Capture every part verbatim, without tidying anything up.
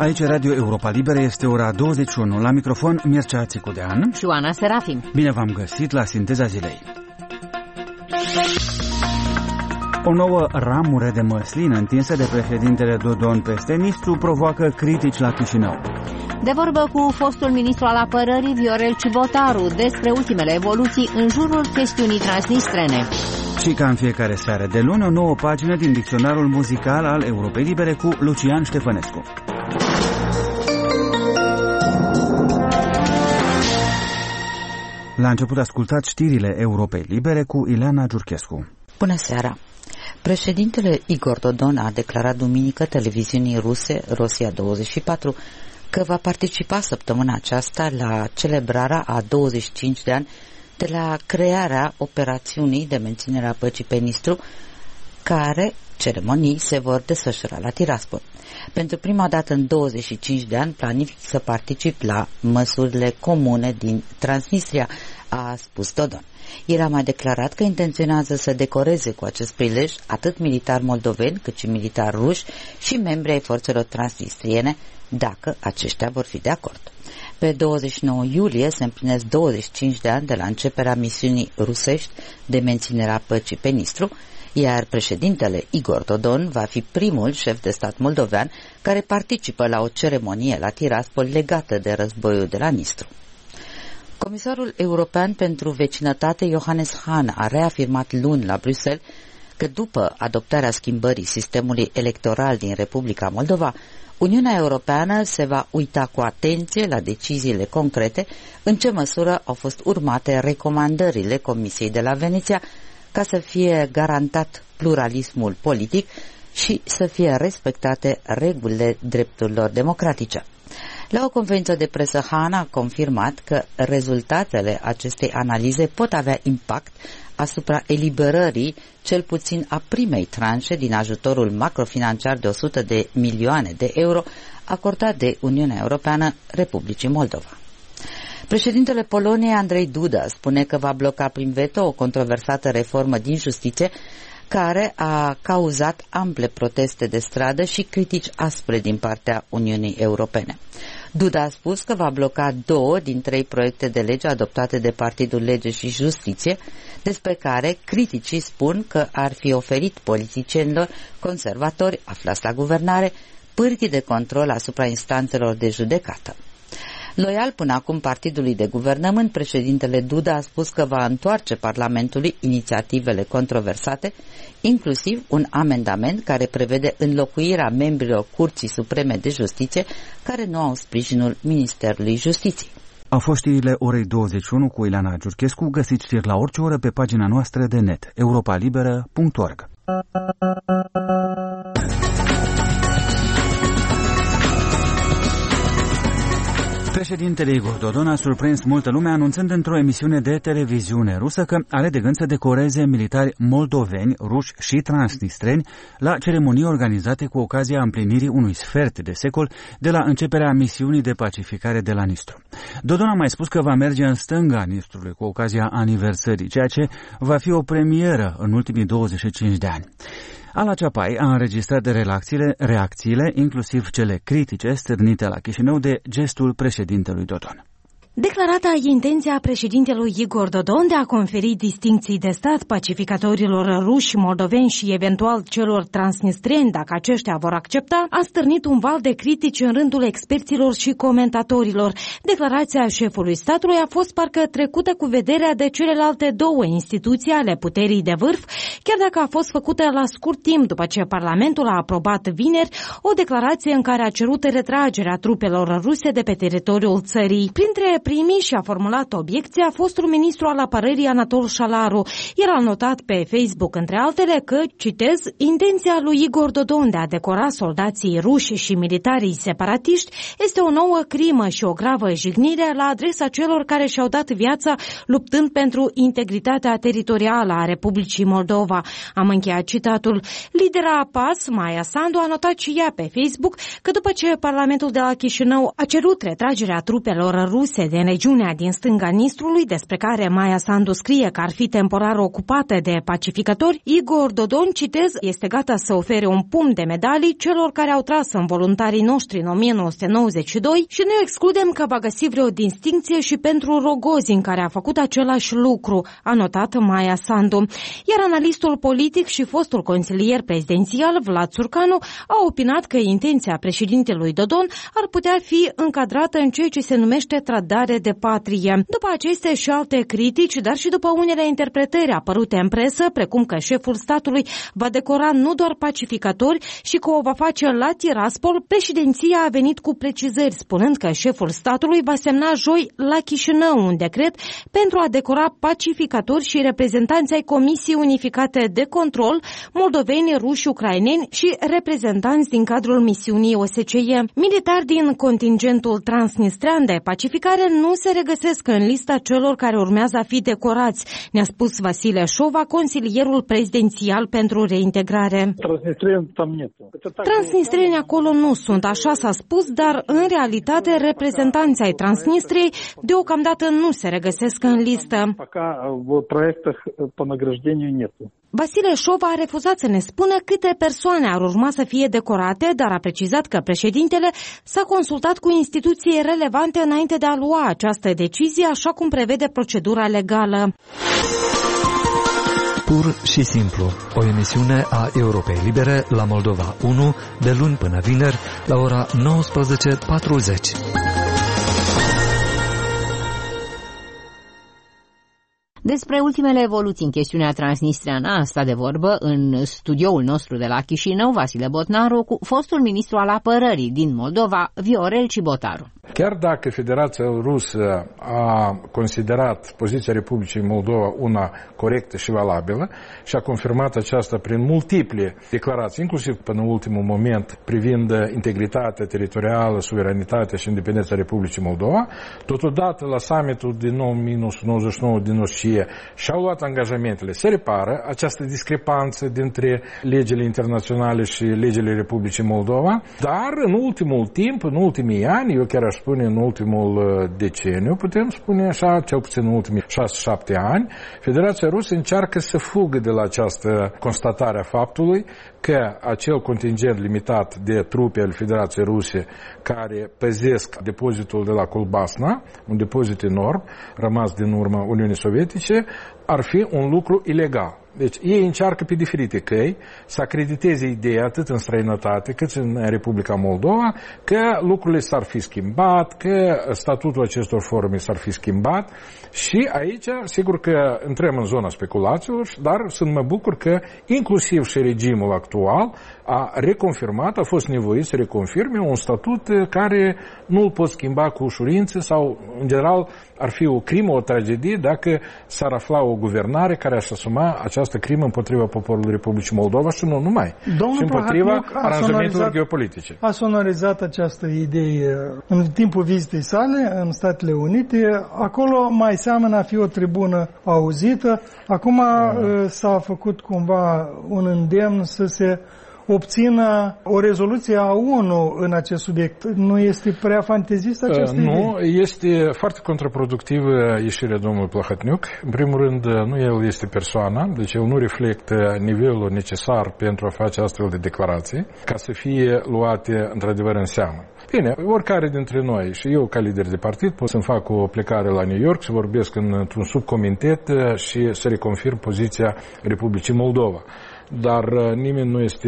Aici Radio Europa Liberă, este ora douăzeci și unu. La microfon Mircea Țicudean și Oana Serafim. Bine v-am găsit la Sinteza Zilei. O nouă ramură de măslină întinsă de președintele Dodon peste Nistru provoacă critici la Chișinău. De vorbă cu fostul ministru al apărării Viorel Cibotaru despre ultimele evoluții în jurul chestiunii transnistrene. Și ca în fiecare seară de luni, o nouă pagină din dicționarul muzical al Europei Libere cu Lucian Ștefănescu. La început ascultați știrile Europei Libere cu Ileana Giurchescu. Bună seara! Președintele Igor Dodon a declarat duminică televiziunii ruse Rosia douăzeci și patru că va participa săptămâna aceasta la celebrarea a douăzeci și cinci de ani de la crearea operațiunii de menținere a păcii pe Nistru, care ceremonii se vor desfășura la Tiraspol. Pentru prima dată în douăzeci și cinci de ani planific să particip la măsurile comune din Transnistria, a spus Dodon. El a mai declarat că intenționează să decoreze cu acest prilej atât militari moldoveni cât și militari ruși și membri ai forțelor transnistriene, dacă aceștia vor fi de acord. Pe douăzeci și nouă iulie se împlinesc douăzeci și cinci de ani de la începerea misiunii rusești de menținere a păcii pe Nistru, iar președintele Igor Dodon va fi primul șef de stat moldovean care participă la o ceremonie la Tiraspol legată de războiul de la Nistru. Comisarul european pentru vecinătate Johannes Hahn a reafirmat luni la Bruxelles că după adoptarea schimbării sistemului electoral din Republica Moldova, Uniunea Europeană se va uita cu atenție la deciziile concrete în ce măsură au fost urmate recomandările Comisiei de la Veneția ca să fie garantat pluralismul politic și să fie respectate regulile drepturilor democratice. La o conferință de presă, Hahn a confirmat că rezultatele acestei analize pot avea impact asupra eliberării cel puțin a primei tranșe din ajutorul macrofinanciar de o sută de milioane de euro acordat de Uniunea Europeană Republicii Moldova. Președintele Poloniei Andrei Duda spune că va bloca prin veto o controversată reformă din justiție care a cauzat ample proteste de stradă și critici aspre din partea Uniunii Europene. Duda a spus că va bloca două din trei proiecte de lege adoptate de Partidul Lege și Justiție, despre care criticii spun că ar fi oferit politicienilor conservatori aflați la guvernare pârghii de control asupra instanțelor de judecată. Loial până acum partidului de guvernământ, președintele Duda a spus că va întoarce Parlamentului inițiativele controversate, inclusiv un amendament care prevede înlocuirea membrilor Curții Supreme de Justiție care nu au sprijinul Ministerului Justiției. Au fost știrile orei douăzeci și unu cu Ileana Giurchescu. Găsiți știri la orice oră pe pagina noastră de net, europa liberă punct org. Președintele Igor Dodon a surprins multă lume anunțând într-o emisiune de televiziune rusă că are de gând să decoreze militari moldoveni, ruși și transnistreni la ceremonii organizate cu ocazia împlinirii unui sfert de secol de la începerea misiunii de pacificare de la Nistru. Dodon a mai spus că va merge în stânga Nistrului cu ocazia aniversării, ceea ce va fi o premieră în ultimii douăzeci și cinci de ani. Ala Ceapai a înregistrat de reacțiile, reacțiile, inclusiv cele critice, stârnite la Chișinău de gestul președintelui Dodon. Declarata intenția președintelui Igor Dodon de a conferi distincții de stat pacificatorilor ruși, moldoveni și eventual celor transnistreni, dacă aceștia vor accepta, a stârnit un val de critici în rândul experților și comentatorilor. Declarația șefului statului a fost parcă trecută cu vederea de celelalte două instituții ale puterii de vârf, chiar dacă a fost făcută la scurt timp după ce Parlamentul a aprobat vineri o declarație în care a cerut retragerea trupelor ruse de pe teritoriul țării. Printre primii și-a formulat obiecția fostul ministru al apărării Anatol Șalaru. El a notat pe Facebook, între altele, că, citez, intenția lui Igor Dodon de a decora soldații ruși și militarii separatiști este o nouă crimă și o gravă jignire la adresa celor care și-au dat viața luptând pentru integritatea teritorială a Republicii Moldova. Moldova. Am încheiat citatul. Lidera P A S, Maia Sandu, a notat și ea pe Facebook că după ce Parlamentul de la Chișinău a cerut retragerea trupelor ruse din regiunea din stânga Nistrului, despre care Maia Sandu scrie că ar fi temporar ocupată de pacificatori, Igor Dodon, citez, este gata să ofere un pumn de medalii celor care au tras în voluntarii noștri în o mie nouă sute nouăzeci și doi și nu excludem că va găsi vreo distincție și pentru Rogozin, care a făcut același lucru, a notat Maia Sandu. Iar analistul politic și fostul consilier prezidențial Vlad Țurcanu a opinat că intenția președintelui Dodon ar putea fi încadrată în ceea ce se numește trădare de patrie. După aceste și alte critici, dar și după unele interpretări apărute în presă, precum că șeful statului va decora nu doar pacificatori și că o va face la Tiraspol, președinția a venit cu precizări, spunând că șeful statului va semna joi la Chișinău un decret pentru a decora pacificatori și reprezentanți ai Comisiei Unificate de Control, moldoveni, ruși, ucraineni și reprezentanți din cadrul misiunii O S C E. Militari din contingentul transnistrean de pacificare nu se regăsesc în lista celor care urmează a fi decorați, ne-a spus Vasile Șova, consilierul prezidențial pentru reintegrare. Transnistreni acolo nu sunt, așa s-a spus, dar în realitate reprezentanții ai Transnistriei deocamdată nu se regăsesc în listă. Vasile Șova a refuzat să ne spună câte persoane ar urma să fie decorate, dar a precizat că președintele s-a consultat cu instituții relevante înainte de a lua această decizie, așa cum prevede procedura legală. Pur și simplu, o emisiune a Europei Libere la Moldova unu, de luni până vineri, la ora nouăsprezece patruzeci. Despre ultimele evoluții în chestiunea transnistreană a stat de vorbă în studioul nostru de la Chișinău, Vasile Botnaru, cu fostul ministru al apărării din Moldova, Viorel Cibotaru. Chiar dacă Federația Rusă a considerat poziția Republicii Moldova una corectă și valabilă și a confirmat aceasta prin multiple declarații, inclusiv până în ultimul moment, privind integritatea teritorială, suveranitatea și independența Republicii Moldova, totodată la summitul din o mie nouă sute nouăzeci și nouă din O S C E și-au luat angajamentele să repară această discrepanță dintre legile internaționale și legile Republicii Moldova, dar în ultimul timp, în ultimii ani, eu chiar aș spune în ultimul deceniu, putem spune așa, cel puțin în ultimii șase șapte ani, Federația Rusă încearcă să fugă de la această constatare a faptului că acel contingent limitat de trupe al Federației Ruse care păzesc depozitul de la Colbasna, un depozit enorm rămas din urma Uniunii Sovietice, ar fi un lucru ilegal. Deci ei încearcă pe diferite căi să acrediteze ideea atât în străinătate cât și în Republica Moldova că lucrurile s-ar fi schimbat, că statutul acestor forme s-ar fi schimbat și aici sigur că intrăm în zona speculațiilor, dar sunt mă bucur că inclusiv și regimul actual a reconfirmat, a fost nevoit să reconfirme un statut care nu îl pot schimba cu ușurință sau în general ar fi o crimă, o tragedie dacă s-ar afla o guvernare care aș asuma această crimă împotriva poporului Republicii Moldova și nu numai, Domnul și împotriva aranjamentelor geopolitice. A sonorizat această idee în timpul vizitei sale în Statele Unite. Acolo mai seamănă a fi o tribună auzită. Acum da. S-a făcut cumva un îndemn să se obțină o rezoluție a ONU în acest subiect. Nu este prea fantezistă această uh, idee? Nu, este foarte contraproductivă ieșirea domnului Plahotniuc. În primul rând, nu el este persoana, deci el nu reflectă nivelul necesar pentru a face astfel de declarații, ca să fie luate într-adevăr în seamă. Bine, oricare dintre noi, și eu ca lider de partid, pot să-mi fac o plecare la New York, să vorbesc într-un subcomitet și să reconfirm poziția Republicii Moldova. Dar nimeni nu este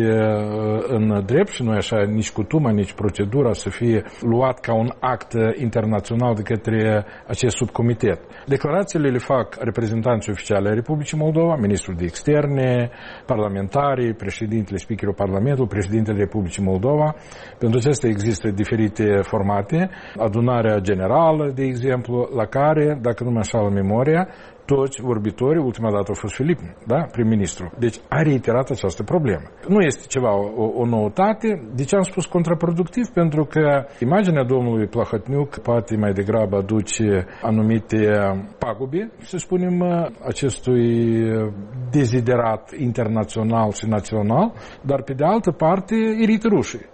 în drept și nu e așa nici cutuma, nici procedura să fie luat ca un act internațional de către acest subcomitet. Declarațiile le fac reprezentanții oficiale ai Republicii Moldova, ministrul de externe, parlamentarii, președintele, speakerul Parlamentului, președintele Republicii Moldova. Pentru acestea există diferite formate. Adunarea generală, de exemplu, la care, dacă nu mă înșală memoria, toți vorbitorii, ultima dată a fost Filip, da, prim-ministru. Deci a reiterat această problemă. Nu este ceva o, o noutate. De ce am spus contraproductiv? Pentru că imaginea domnului Plahotniuc poate mai degrabă aduce anumite pagube, să spunem, acestui deziderat internațional și național, dar pe de altă parte irită rușii.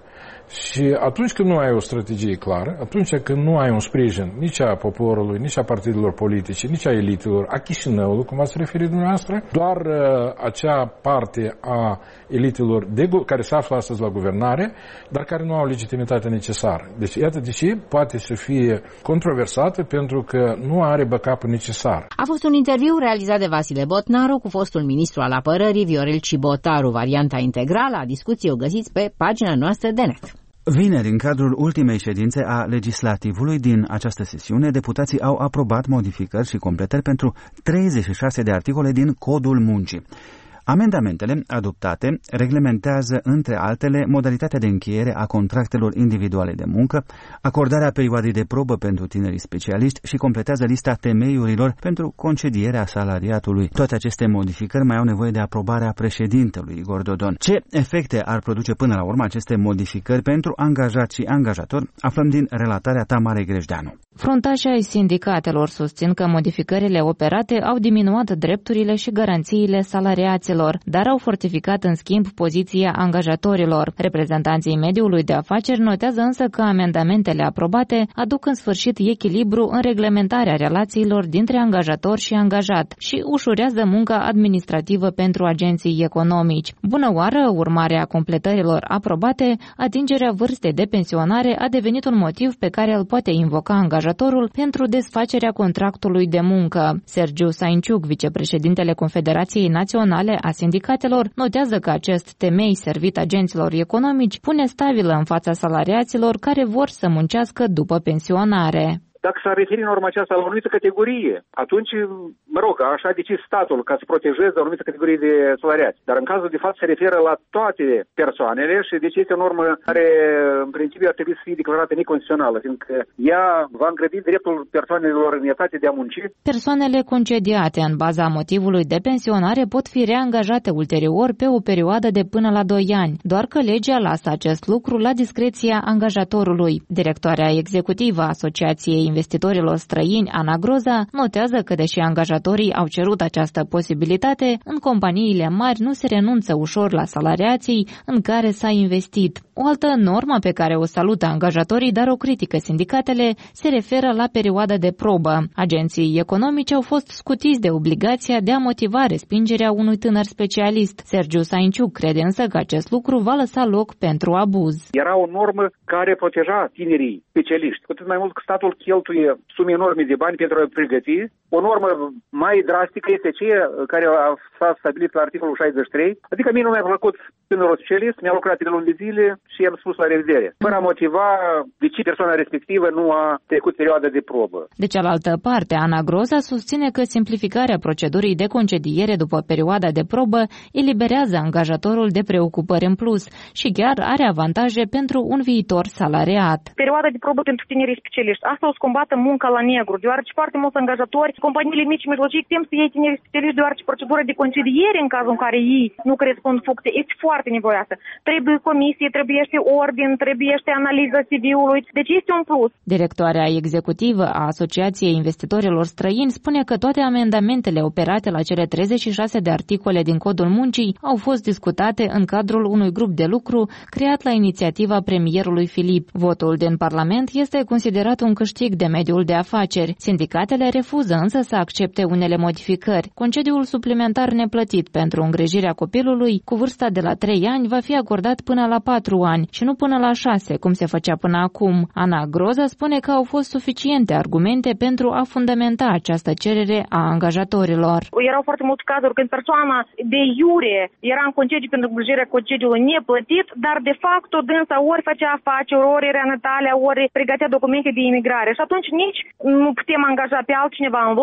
Și atunci când nu ai o strategie clară, atunci când nu ai un sprijin nici a poporului, nici a partidelor politice, nici a elitelor, a Chișinăului, cum ați referit dumneavoastră, doar uh, acea parte a elitelor de, care se află astăzi la guvernare, dar care nu au legitimitatea necesară. Deci, iată de ce poate să fie controversată, pentru că nu are backup necesar. A fost un interviu realizat de Vasile Botnaru cu fostul ministru al apărării, Viorel Cibotaru. Varianta integrală a discuției o găsiți pe pagina noastră de net. Vineri, în cadrul ultimei ședințe a legislativului din această sesiune, deputații au aprobat modificări și completări pentru treizeci și șase de articole din Codul Muncii. Amendamentele adoptate reglementează, între altele, modalitatea de încheiere a contractelor individuale de muncă, acordarea perioadei de probă pentru tinerii specialiști și completează lista temeiurilor pentru concedierea salariatului. Toate aceste modificări mai au nevoie de aprobarea președintelui Igor Dodon. Ce efecte ar produce până la urmă aceste modificări pentru angajați și angajatori? Aflăm din relatarea Tamarei Grejdeanu. Fruntașii ai sindicatelor susțin că modificările operate au diminuat drepturile și garanțiile salariaților, dar au fortificat în schimb poziția angajatorilor. Reprezentanții mediului de afaceri notează însă că amendamentele aprobate aduc în sfârșit echilibru în reglementarea relațiilor dintre angajator și angajat și ușurează munca administrativă pentru agenții economici. Bună oară, urmare a completărilor aprobate, atingerea vârstei de pensionare a devenit un motiv pe care îl poate invoca angajatorul pentru desfacerea contractului de muncă. Sergiu Sainciuc, vicepreședintele Confederației Naționale a Sindicatelor, notează că acest temei servit agenților economici pune stabilă în fața salariaților care vor să muncească după pensionare. Dacă s-ar referi în urma aceasta la o anumită categorie, atunci, mă rog, așa a decis statul ca să protejeze o anumită categorie de salariați. Dar în cazul de fapt se referă la toate persoanele și deci este o normă care, în principiu, ar trebui să fie declarată neconstituțională, fiindcă ea va îngrădi dreptul persoanelor în etate de a munci. Persoanele concediate în baza motivului de pensionare pot fi reangajate ulterior pe o perioadă de până la doi ani, doar că legea lasă acest lucru la discreția angajatorului. Directoarea executivă a Asociației Investitorilor Străini, Ana Groza, notează că deși angajatorii au cerut această posibilitate, în companiile mari nu se renunță ușor la salariații în care s-a investit. O altă normă pe care o salută angajatorii, dar o critică sindicatele, se referă la perioada de probă. Agenții economici au fost scutiți de obligația de a motiva respingerea unui tânăr specialist. Sergiu Sainciuc crede însă că acest lucru va lăsa loc pentru abuz. Era o normă care proteja tinerii specialiști, cu atât mai mult că statul cheltuie sume enorme de bani pentru a pregăti. O normă mai drastică este aceea care s-a stabilit la articolul șaizeci și trei, adică mie nu mi-a plăcut tânărul specialist, mi-a lucrat de luni de zile și i-am spus la revedere, fără a motiva de ce persoana respectivă nu a trecut perioada de probă. De cealaltă parte, Ana Groza susține că simplificarea procedurii de concediere după perioada de probă eliberează angajatorul de preocupări în plus și chiar are avantaje pentru un viitor salariat. Perioada de probă pentru tinerii specialiști. Asta o să combată munca la negru, deoarece foarte mulți angajatori, companiile mici și mijlocii, tem să iei tineri specialiști, deoarece procedura de concediere în cazul în care ei nu corespund funcție este foarte nevoioasă. Trebuie comisie, trebuie ordin, trebuie analiza C V-ului, deci este un plus. Directoarea executivă a Asociației Investitorilor Străini spune că toate amendamentele operate la cele treizeci și șase de articole din Codul Muncii au fost discutate în cadrul unui grup de lucru creat la inițiativa premierului Filip. Votul din Parlament este considerat un câștig de mediul de afaceri. Sindicatele refuză însă să accepte unele modificări. Concediul suplimentar neplătit pentru îngrijirea copilului cu vârsta de la trei ani va fi acordat până la patru ani și nu până la șase, cum se făcea până acum. Ana Groza spune că au fost suficiente argumente pentru a fundamenta această cerere a angajatorilor. Erau foarte multe cazuri când persoana de iure era în concediu pentru îngrijirea concediului neplătit, dar de fapt o dânsa ori făcea afaceri, ori era în Italia, ori pregătea documente de imigrare și atunci nici nu putem angaja pe altcineva în loc,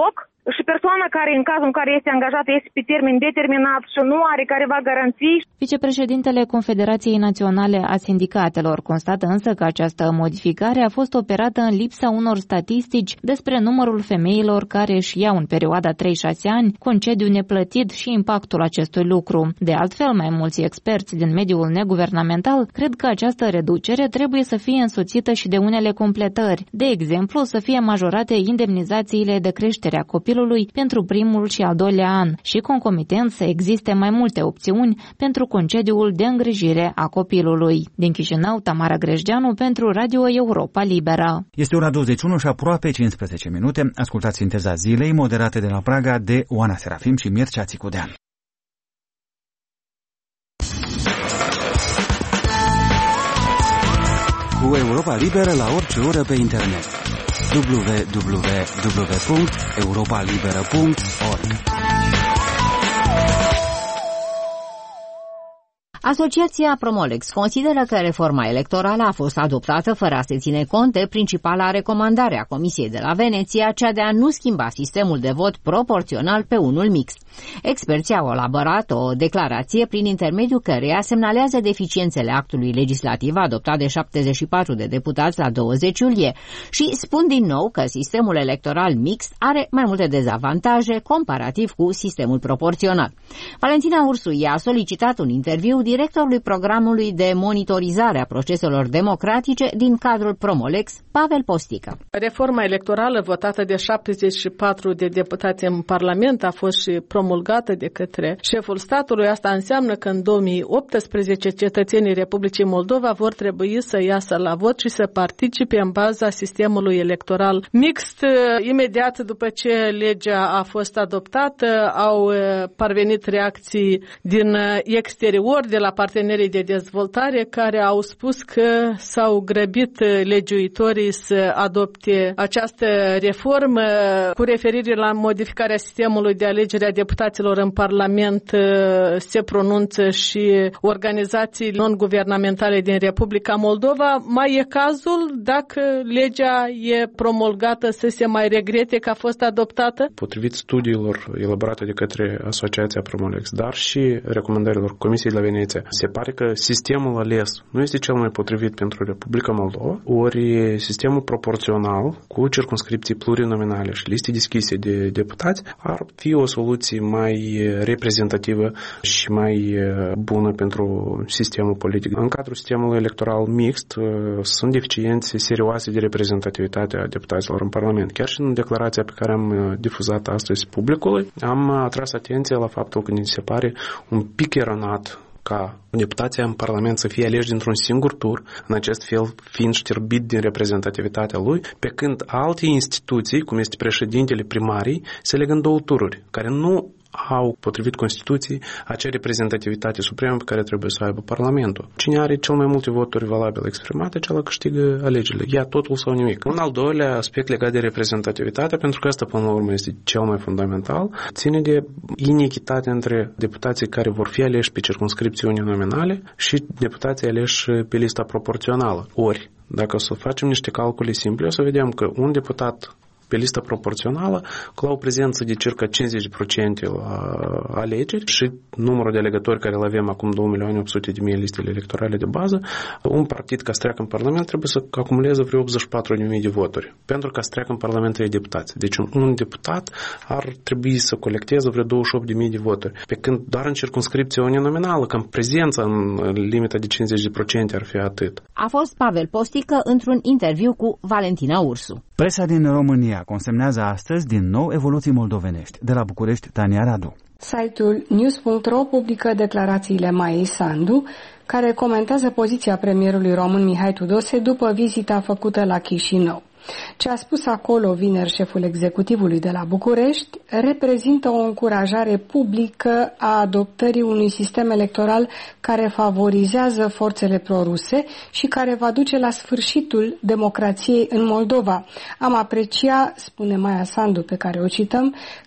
și persoana care, în cazul în care este angajată, este pe termen determinat și nu are careva garanții. Vicepreședintele Confederației Naționale a Sindicatelor constată însă că această modificare a fost operată în lipsa unor statistici despre numărul femeilor care își iau în perioada trei șase ani concediu neplătit și impactul acestui lucru. De altfel, mai mulți experți din mediul neguvernamental cred că această reducere trebuie să fie însoțită și de unele completări. De exemplu, să fie majorate indemnizațiile de creștere a copilului pentru primul și al doilea an și concomitent să existe mai multe opțiuni pentru concediul de îngrijire a copilului. Din Chișinău, Tamara Grejdeanu pentru Radio Europa Liberă. Este ora douăzeci și unu și aproape cincisprezece minute. Ascultați Sinteza Zilei, moderate de la Praga de Oana Serafim și Mircea Țicudean. Cu Europa Liberă la orice oră pe internet. w w w punct europa liberă punct org. Asociația Promolex consideră că reforma electorală a fost adoptată fără a se ține cont de principala recomandare a Comisiei de la Veneția, cea de a nu schimba sistemul de vot proporțional pe unul mixt. Experții au elaborat o declarație prin intermediul căreia semnalează deficiențele actului legislativ adoptat de șaptezeci și patru de deputați la douăzeci iulie și spun din nou că sistemul electoral mixt are mai multe dezavantaje comparativ cu sistemul proporțional. Valentina Ursu i-a solicitat un interviu directorului programului de monitorizare a proceselor democratice din cadrul Promolex, Pavel Postică. Reforma electorală votată de șaptezeci și patru de deputați în Parlament a fost și promulgată de către șeful statului. Asta înseamnă că în două mii optsprezece cetățenii Republicii Moldova vor trebui să iasă la vot și să participe în baza sistemului electoral mixt. Imediat după ce legea a fost adoptată, au parvenit reacții din exterior, de la partenerii de dezvoltare, care au spus că s-au grăbit legiuitorii să adopte această reformă. Cu referire la modificarea sistemului de alegere a deputaților în Parlament se pronunță și organizații non-guvernamentale din Republica Moldova. Mai e cazul, dacă legea e promulgată, să se mai regrete că a fost adoptată? Potrivit studiilor elaborate de către Asociația Promolex, dar și recomandărilor Comisiei de la Veneția, se pare că sistemul ales nu este cel mai potrivit pentru Republica Moldova, ori sistemul proporțional cu circumscripții plurinominale și liste deschise de deputați ar fi o soluție mai reprezentativă și mai bună pentru sistemul politic. În cadrul sistemului electoral mixt sunt deficiențe serioase de reprezentativitate a deputaților în Parlament. Chiar și în declarația pe care am difuzat astăzi publicului, am atras atenția la faptul că ni se pare un pic eronat ca deputația în Parlament să fie aleși dintr-un singur tur, în acest fel fiind știrbit din reprezentativitatea lui, pe când alte instituții, cum este președintele primarii, se legă în două tururi, care nu au, potrivit Constituției, acea reprezentativitate supremă pe care trebuie să o aibă Parlamentul. Cine are cel mai multe voturi valabile exprimate, acela câștigă alegerile. Ia totul sau nimic. Un al doilea aspect legat de reprezentativitate, pentru că asta până la urmă este cel mai fundamental, ține de inechitate între deputații care vor fi aleși pe circumscripții uninominale și deputații aleși pe lista proporțională. Ori, dacă o să facem niște calcule simple, o să vedem că un deputat pe listă proporțională, cu o prezență de circa cincizeci la sută la alegeri și numărul de alegători care îl avem acum două milioane opt sute de mii listele electorale de bază, un partid ca să treacă în Parlament trebuie să acumuleze vreo optzeci și patru de mii de voturi pentru ca să treacă în Parlament trei deputați. Deci un deputat ar trebui să colecteze vreo douăzeci și opt de mii de voturi. Pe când doar în circumscripția uninominală, că în prezența în limita de cincizeci la sută ar fi atât. A fost Pavel Postică într-un interviu cu Valentina Ursu. Presa din România consemnează astăzi din nou evoluții moldovenești. De la București, Tania Radu. Site-ul news punct ro publică declarațiile Maiei Sandu, care comentează poziția premierului român Mihai Tudose după vizita făcută la Chișinău. Ce a spus acolo vineri șeful executivului de la București reprezintă o încurajare publică a adoptării unui sistem electoral care favorizează forțele proruse și care va duce la sfârșitul democrației în Moldova. Am aprecia, spune Maia Sandu, pe care o cităm,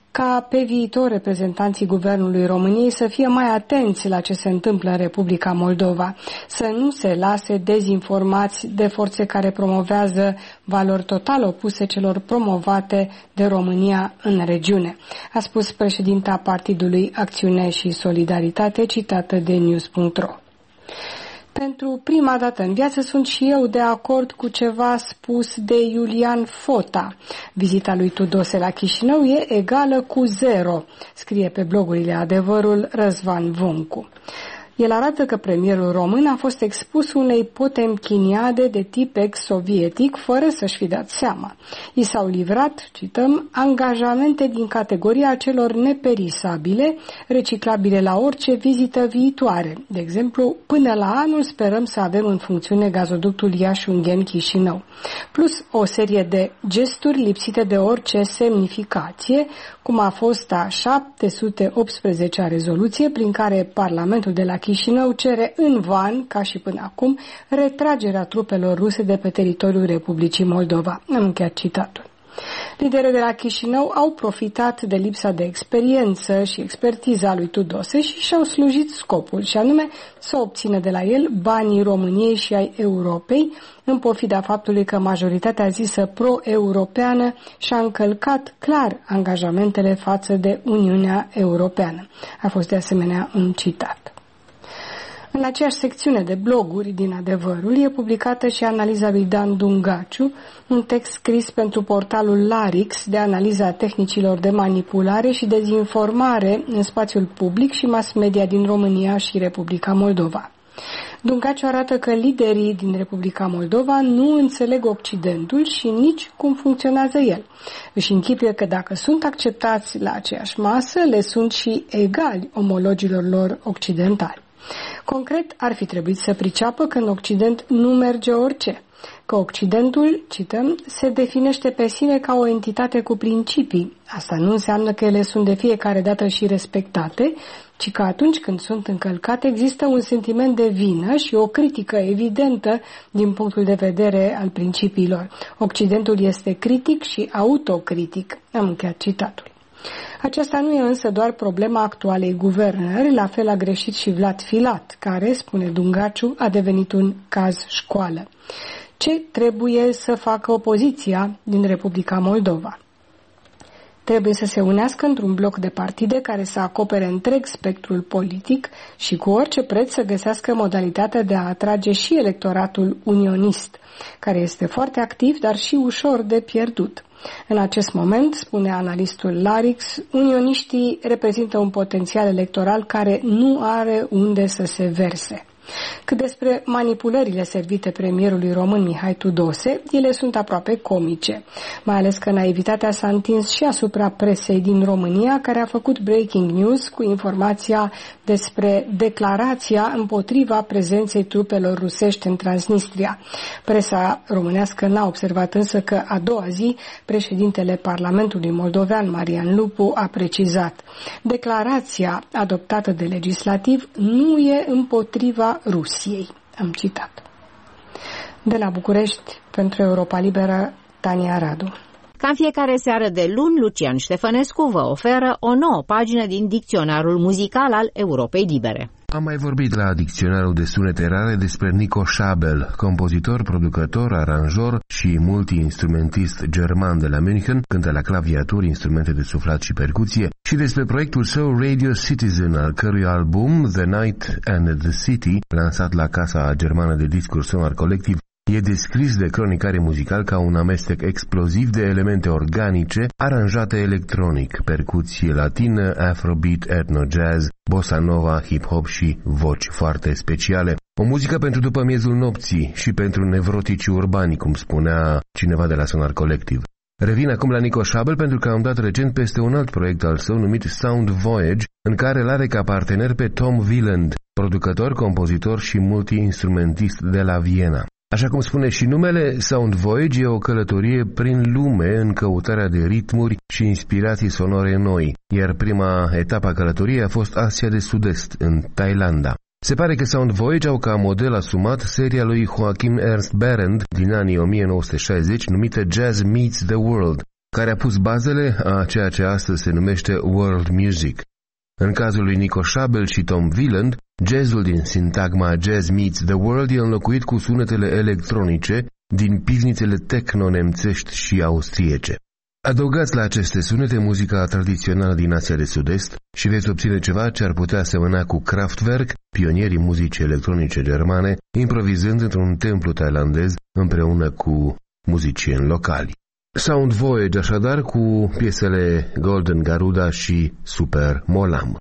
ca pe viitor reprezentanții Guvernului României să fie mai atenți la ce se întâmplă în Republica Moldova, să nu se lase dezinformați de forțe care promovează valori total opuse celor promovate de România în regiune, a spus președinta Partidului Acțiune și Solidaritate, citată de news punct ro. Pentru prima dată în viață sunt și eu de acord cu ceva spus de Iulian Fota. Vizita lui Tudose la Chișinău e egală cu zero, scrie pe blogurile Adevărul Răzvan Vuncu. El arată că premierul român a fost expus unei potemchiniade de tip ex-sovietic fără să-și fi dat seama. I s-au livrat, cităm, angajamente din categoria celor neperisabile, reciclabile la orice vizită viitoare. De exemplu, până la anul sperăm să avem în funcțiune gazoductul Iași-Ungheni-Chișinău, plus o serie de gesturi lipsite de orice semnificație, cum a fost a șapte sute optsprezecea rezoluție prin care Parlamentul de la Chișinău cere în van, ca și până acum, retragerea trupelor ruse de pe teritoriul Republicii Moldova. Am încheiat citatul. Liderii de la Chișinău au profitat de lipsa de experiență și expertiza lui Tudose și și-au slujit scopul, și anume să obțină de la el banii României și ai Europei, în pofida faptului că majoritatea zisă pro-europeană și-a încălcat clar angajamentele față de Uniunea Europeană. A fost de asemenea un citat. În aceeași secțiune de bloguri din Adevărul e publicată și analiza lui Dan Dungaciu, un text scris pentru portalul Larix de analiza tehnicilor de manipulare și dezinformare în spațiul public și mass media din România și Republica Moldova. Dungaciu arată că liderii din Republica Moldova nu înțeleg Occidentul și nici cum funcționează el. Își închipuie că dacă sunt acceptați la aceeași masă, le sunt și egali omologilor lor occidentali. Concret, ar fi trebuit să priceapă că în Occident nu merge orice, că Occidentul, cităm, se definește pe sine ca o entitate cu principii. Asta nu înseamnă că ele sunt de fiecare dată și respectate, ci că atunci când sunt încălcate există un sentiment de vină și o critică evidentă din punctul de vedere al principiilor. Occidentul este critic și autocritic. Am încheiat citatul. Aceasta nu e însă doar problema actualei guvernări, la fel a greșit și Vlad Filat, care, spune Dungaciu, a devenit un caz școală. Ce trebuie să facă opoziția din Republica Moldova? Trebuie să se unească într-un bloc de partide care să acopere întreg spectrul politic și cu orice preț să găsească modalitatea de a atrage și electoratul unionist, care este foarte activ, dar și ușor de pierdut. În acest moment, spune analistul Larix, unioniștii reprezintă un potențial electoral care nu are unde să se verse. Cât despre manipulările servite premierului român Mihai Tudose, ele sunt aproape comice, mai ales că naivitatea s-a întins și asupra presei din România, care a făcut breaking news cu informația despre declarația împotriva prezenței trupelor rusești în Transnistria. Presa românească n-a observat însă că a doua zi președintele Parlamentului moldovean, Marian Lupu, a precizat: declarația adoptată de legislativ nu e împotriva Rusiei. Am citat. De la București, pentru Europa Liberă, Tania Radu. Ca în fiecare seară de luni, Lucian Ștefănescu vă oferă o nouă pagină din dicționarul muzical al Europei Libere. Am mai vorbit la dicționarul de sunete rare despre Nico Schabel, compozitor, producător, aranjor și multi-instrumentist german de la München, cântă la claviaturi, instrumente de suflat și percuție, și despre proiectul său Radio Citizen, al cărui album The Night and the City, lansat la casa germană de discuri Sonar Collective, e descris de cronicare muzical ca un amestec exploziv de elemente organice aranjate electronic, percuție latină, afrobeat, etno-jazz, bossa nova, hip-hop și voci foarte speciale. O muzică pentru după miezul nopții și pentru nevrotici urbani, cum spunea cineva de la Sonar Collective. Revin acum la Nico Schabel pentru că am dat recent peste un alt proiect al său numit Sound Voyage, în care îl are ca partener pe Tom Wieland, producător, compozitor și multi-instrumentist de la Viena. Așa cum spune și numele, Sound Voyage e o călătorie prin lume în căutarea de ritmuri și inspirații sonore noi, iar prima etapă a călătoriei a fost Asia de Sud-Est, în Thailanda. Se pare că Sound Voyage au ca model asumat seria lui Joachim Ernst Behrend din anii o mie nouă sute șaizeci, numită Jazz Meets the World, care a pus bazele a ceea ce astăzi se numește world music. În cazul lui Nico Schabel și Tom Wieland, jazzul din sintagma Jazz Meets the World e înlocuit cu sunetele electronice din pivnițele techno-nemțești și austriece. Adăugați la aceste sunete muzica tradițională din Asia de Sud-Est și veți obține ceva ce ar putea semăna cu Kraftwerk, pionierii muzicii electronice germane, improvizând într-un templu thailandez împreună cu muzicieni locali. Sound Voyage așadar cu piesele Golden Garuda și Super Molam.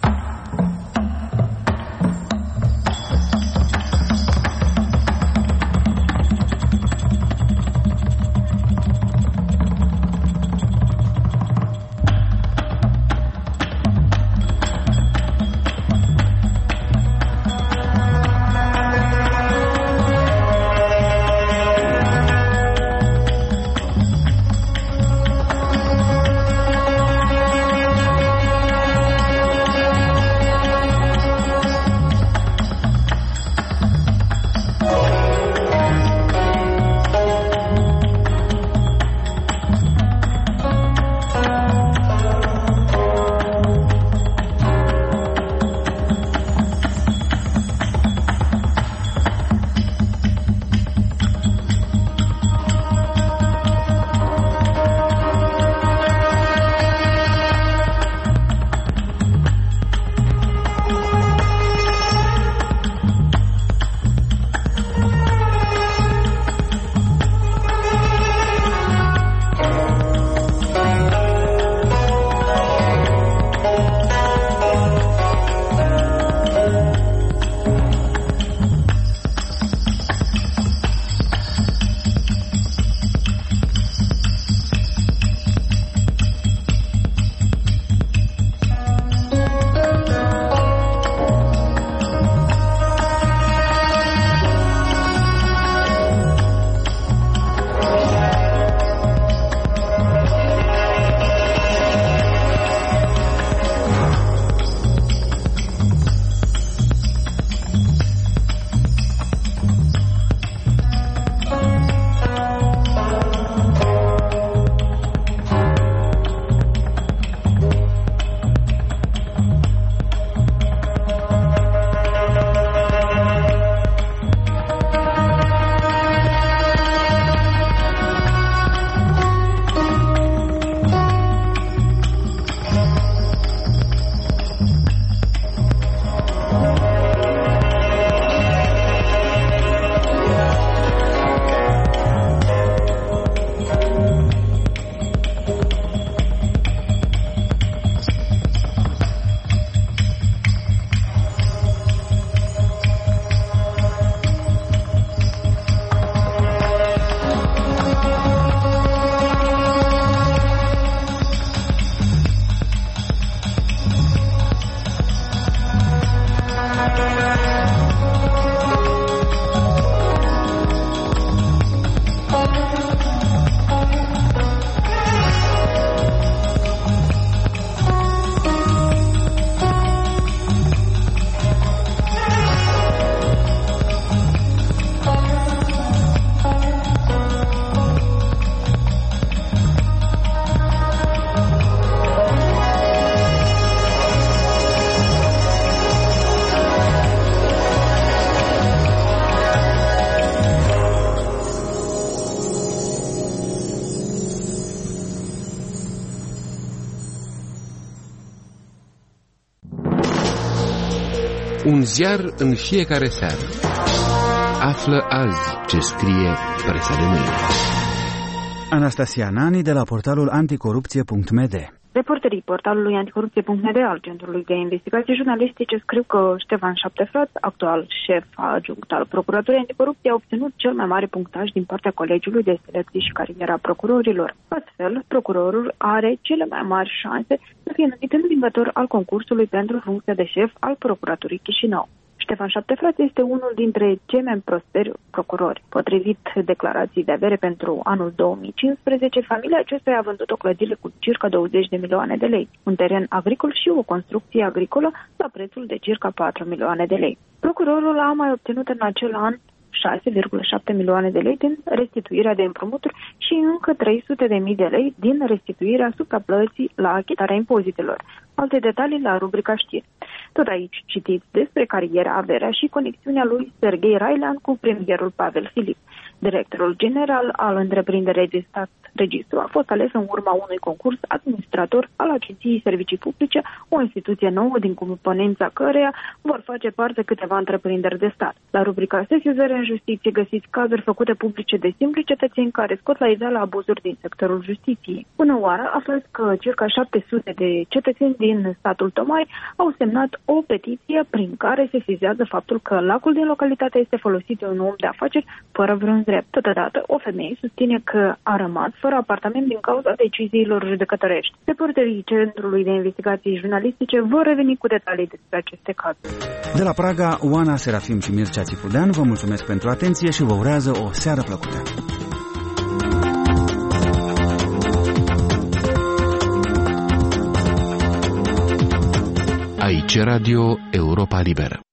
Un ziar în fiecare seară. Află azi ce scrie presa de mâine. Anastasia Nani de la portalul anticorupție punct m d. Reporterii portalului anticorupție punct m d al Centrului de Investigații Jurnalistice scriu că Ștefan Șaptefrat, actual șef adjunct al Procuraturii Anticorupție, a obținut cel mai mare punctaj din partea Colegiului de Selecție și Carieră a Procurorilor. Astfel, procurorul are cele mai mari șanse să fie numit învingător al concursului pentru funcția de șef al Procuraturii Chișinău. Ștefan Șaptefrat este unul dintre cei mai prosperi procurori. Potrivit declarației de avere pentru anul două mii cincisprezece, familia acestuia a vândut o clădire cu circa douăzeci de milioane de lei, un teren agricol și o construcție agricolă la prețul de circa patru milioane de lei. Procurorul a mai obținut în acel an șase virgulă șapte milioane de lei din restituirea de împrumuturi și încă trei sute de mii de lei din restituirea supraplății la achitarea impozitelor. Alte detalii la rubrica știri. Tot aici citiți despre cariera, averea și conexiunea lui Serghei Railean cu premierul Pavel Filip. Directorul general al întreprinderii de stat Registru a fost ales în urma unui concurs administrator al Agenției Servicii Publice, o instituție nouă din componența căreia vor face parte câteva întreprinderi de stat. La rubrica Sesizări în justiție găsiți cazuri făcute publice de simpli cetățeni care scot la iveală abuzuri din sectorul justiției. Până oară aflați că circa șapte sute de cetățeni din statul Tomai au semnat o petiție prin care se sesizează faptul că lacul din localitate este folosit de un om de afaceri fără vreun drept. Totodată, o femeie susține că a rămas fără apartament din cauza deciziilor judecătorești. Reporterii Centrului de Investigații Jurnalistice vor reveni cu detalii despre aceste cazuri. De la Praga, Oana Serafim și Mircea Țipudean vă mulțumesc pentru atenție și vă urează o seară plăcută. Aici Radio Europa Liberă.